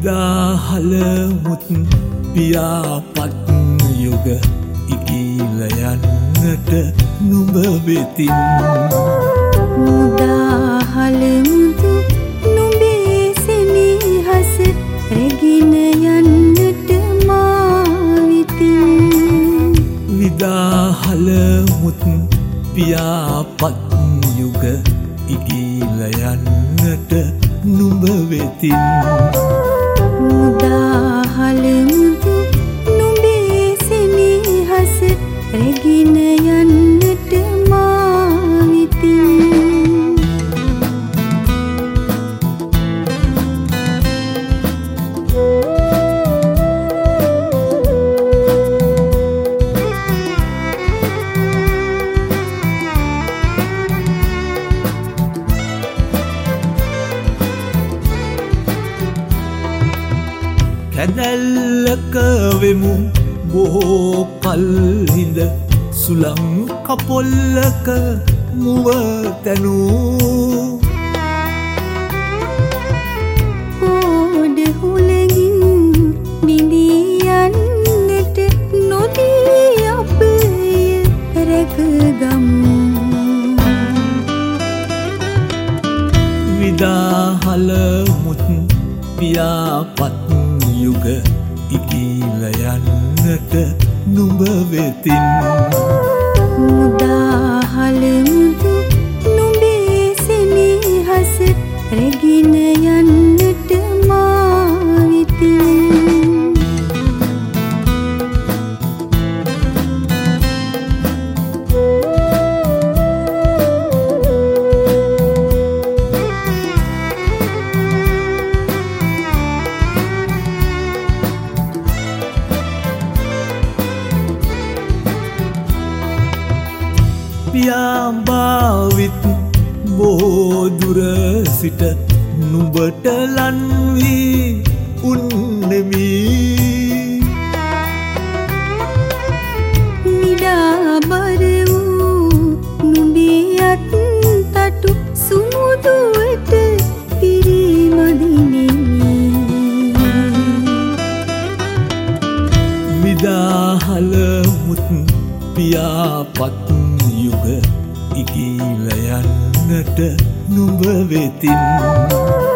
විදාහලමුත් පියාපත් යුග ඉකිල යන්නට නුඹ වෙතින් මුදාහලමුතු නුඹේ සෙනෙහස රැගෙන යන්නට මා වෙතින් විදාහලමුත් පියාපත් යුග ඉකිල යන්නට නුඹ වෙතින් මුදාහලමුතු නුඹේ සෙනෙහස රැගෙන යන්නට මා වෙතින් කැදැල්ලක වෙමු බොහෝ කල්හිඳ සුළං කපොල්ලක මුව තැනූ ඕඩ හුලගින් බිඳී යන්නට නොදී අපය රැකගමු විදාහලමුත් පියාපත් යුග ඉකිල යන්නට නුඹ වෙතින් මුදාහලමුතු නුඹේ සෙනෙහස රැගෙන යන්නට මා වෙතින් පියාඹාවිත් බොහෝ දුර සිට නුඹට ලන් වී උන්නෙමි නිඩාබර වූ නුඹේ අත් තටු සුමුදුවට පිරිමදිනෙමි විදාහලමුත් පියාපත් යුග ඉකිල යන්නට නුඹ වෙතින්